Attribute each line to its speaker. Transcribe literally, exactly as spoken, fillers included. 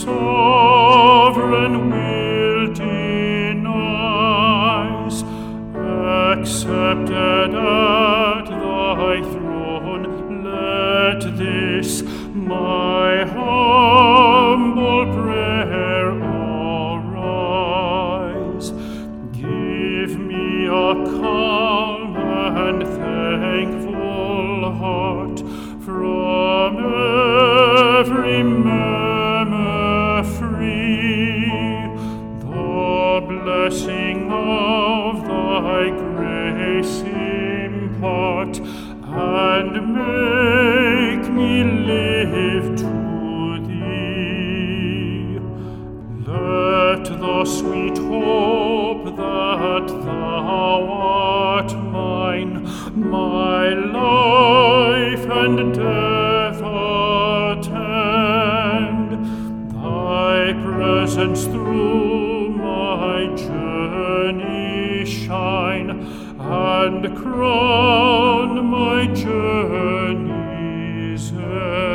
Speaker 1: sovereign will denies, accepted at thy throne, let this my humble prayer arise. Give me a calm and thankful heart from every murmur free. The blessing of thy grace impart, and make me live to thee. Let the sweet hope that thou art mine, my life and death attend. Thy presence through my journey shine, and crown my journey's end.